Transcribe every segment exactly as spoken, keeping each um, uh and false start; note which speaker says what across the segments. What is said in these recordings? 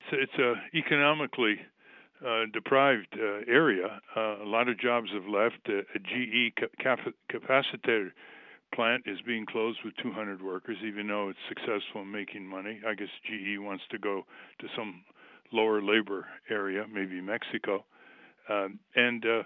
Speaker 1: it's a economically uh, deprived uh, area. Uh, a lot of jobs have left. Uh, a G E cap- capacitor plant is being closed with two hundred workers, even though it's successful in making money. I guess G E wants to go to some lower labor area, maybe Mexico, um, and uh,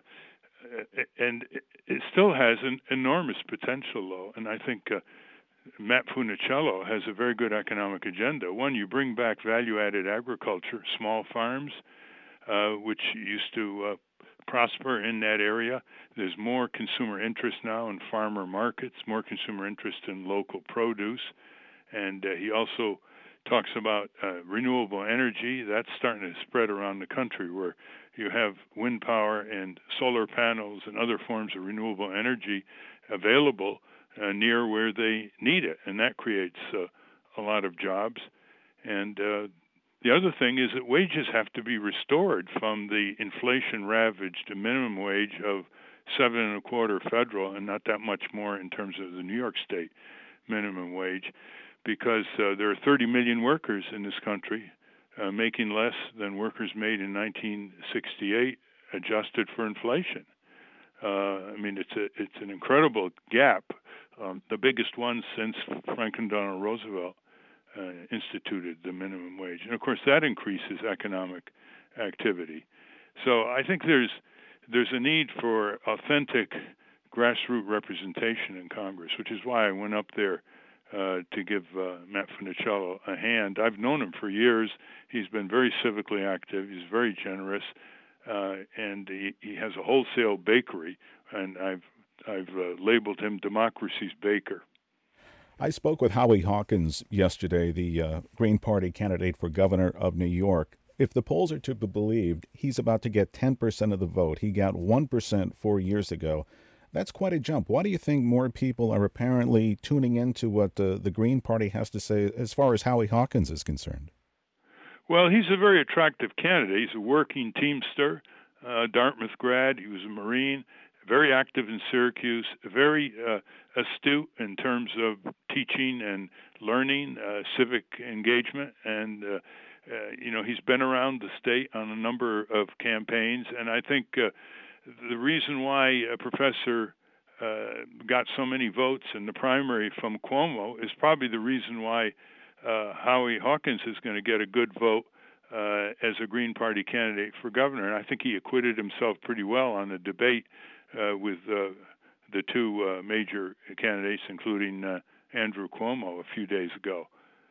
Speaker 1: and it still has an enormous potential, though. And I think uh, Matt Funicello has a very good economic agenda. One, you bring back value-added agriculture, small farms, uh, which used to uh, prosper in that area. There's more consumer interest now in farmer markets, more consumer interest in local produce. And uh, he also talks about uh, renewable energy. That's starting to spread around the country, where you have wind power and solar panels and other forms of renewable energy available uh, near where they need it, and that creates uh, a lot of jobs. And uh, the other thing is that wages have to be restored from the inflation-ravaged minimum wage of seven and a quarter federal, and not that much more in terms of the New York State minimum wage, because uh, there are thirty million workers in this country uh, making less than workers made in nineteen sixty-eight, adjusted for inflation. Uh, I mean, it's a it's an incredible gap, um, the biggest one since Franklin Delano Roosevelt uh, instituted the minimum wage, and of course that increases economic activity. So I think there's there's a need for authentic grassroots representation in Congress, which is why I went up there uh, to give uh, Matt Funicello a hand. I've known him for years. He's been very civically active. He's very generous, uh, and he, he has a wholesale bakery, and I've I've uh, labeled him Democracy's Baker.
Speaker 2: I spoke with Howie Hawkins yesterday, the uh, Green Party candidate for governor of New York. If the polls are to be believed, he's about to get ten percent of the vote. He got one percent four years ago. That's quite a jump. Why do you think more people are apparently tuning into what uh, the Green Party has to say as far as Howie Hawkins is concerned?
Speaker 1: Well, he's a very attractive candidate. He's a working Teamster, uh, Dartmouth grad. He was a Marine, very active in Syracuse, very uh, astute in terms of teaching and learning, uh, civic engagement, and uh, uh, you know, he's been around the state on a number of campaigns, and I think uh, the reason why uh, Professor uh, got so many votes in the primary from Cuomo is probably the reason why uh, Howie Hawkins is going to get a good vote uh, as a Green Party candidate for governor. And I think he acquitted himself pretty well on the debate uh, with uh, the two uh, major candidates, including uh, Andrew Cuomo a few days ago.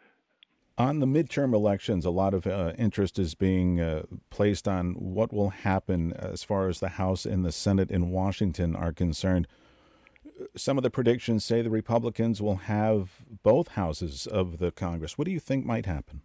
Speaker 2: On the midterm elections, a lot of uh, interest is being uh, placed on what will happen as far as the House and the Senate in Washington are concerned. Some of the predictions say the Republicans will have both houses of the Congress. What do you think might happen?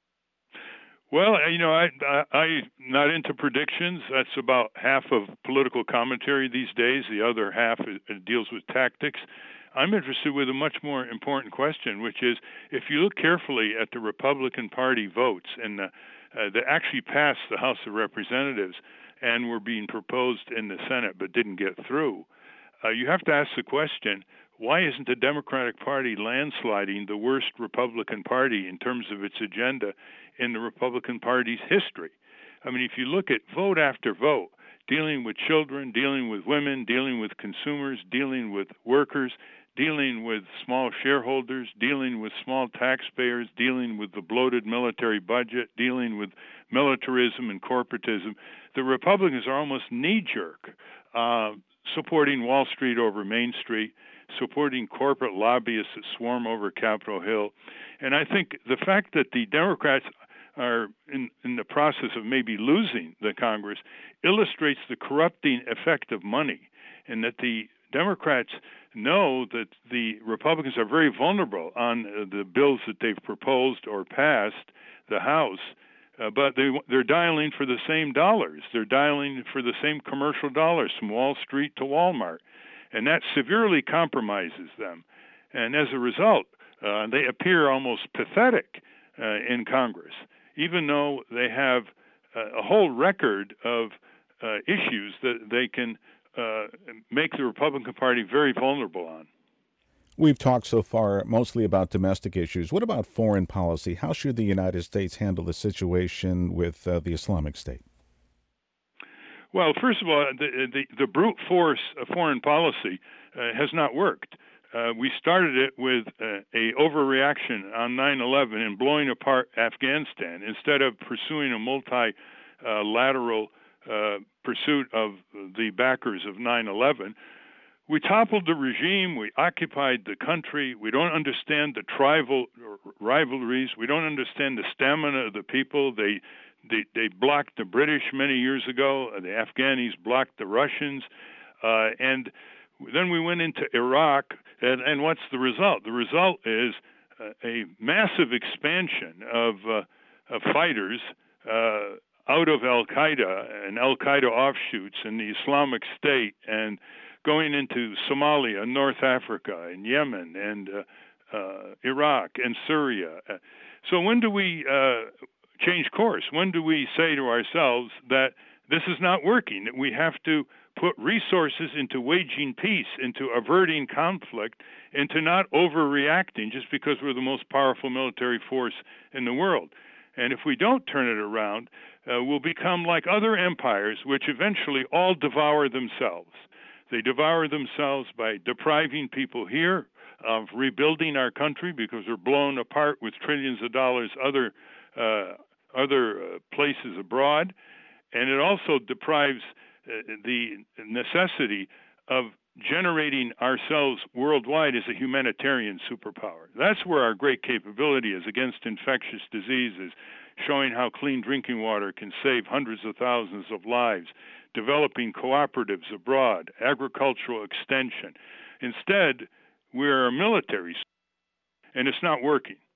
Speaker 1: Well, you know, I, I, I'm not into predictions. That's about half of political commentary these days. The other half deals with tactics. I'm interested with a much more important question, which is if you look carefully at the Republican Party votes and the, uh, that actually passed the House of Representatives and were being proposed in the Senate but didn't get through, uh, you have to ask the question, why isn't the Democratic Party landsliding the worst Republican Party in terms of its agenda in the Republican Party's history? I mean, if you look at vote after vote, dealing with children, dealing with women, dealing with consumers, dealing with workers, dealing with small shareholders, dealing with small taxpayers, dealing with the bloated military budget, dealing with militarism and corporatism, the Republicans are almost knee-jerk, uh, supporting Wall Street over Main Street, supporting corporate lobbyists that swarm over Capitol Hill. And I think the fact that the Democrats are in, in the process of maybe losing the Congress illustrates the corrupting effect of money, and that the Democrats know that the Republicans are very vulnerable on uh, the bills that they've proposed or passed the House, uh, but they, they're dialing for the same dollars. They're dialing for the same commercial dollars from Wall Street to Walmart, and that severely compromises them. And as a result, uh, they appear almost pathetic uh, in Congress, even though they have uh, a whole record of uh, issues that they can uh, make the Republican Party very vulnerable on.
Speaker 2: We've talked so far mostly about domestic issues. What about foreign policy? How should the United States handle the situation with uh, the Islamic State?
Speaker 1: Well, first of all, the the, the brute force of foreign policy uh, has not worked. Uh, we started it with uh, a overreaction on nine eleven and blowing apart Afghanistan instead of pursuing a multilateral uh, pursuit of the backers of nine eleven. We toppled the regime. We occupied the country. We don't understand the tribal rivalries. We don't understand the stamina of the people. They They, they blocked the British many years ago. The Afghanis blocked the Russians. Uh, and then we went into Iraq. And, and what's the result? The result is uh, a massive expansion of, uh, of fighters uh, out of Al-Qaeda and Al-Qaeda offshoots and the Islamic State and going into Somalia, North Africa, and Yemen, and uh, uh, Iraq, and Syria. So when do we uh, change course? When do we say to ourselves that this is not working, that we have to put resources into waging peace, into averting conflict, into not overreacting just because we're the most powerful military force in the world? And if we don't turn it around, uh, we'll become like other empires, which eventually all devour themselves. They devour themselves by depriving people here of rebuilding our country because we're blown apart with trillions of dollars other uh, other uh, places abroad, and it also deprives uh, the necessity of generating ourselves worldwide as a humanitarian superpower. That's where our great capability is against infectious diseases, showing how clean drinking water can save hundreds of thousands of lives, developing cooperatives abroad, agricultural extension. Instead, we're a military, and it's not working.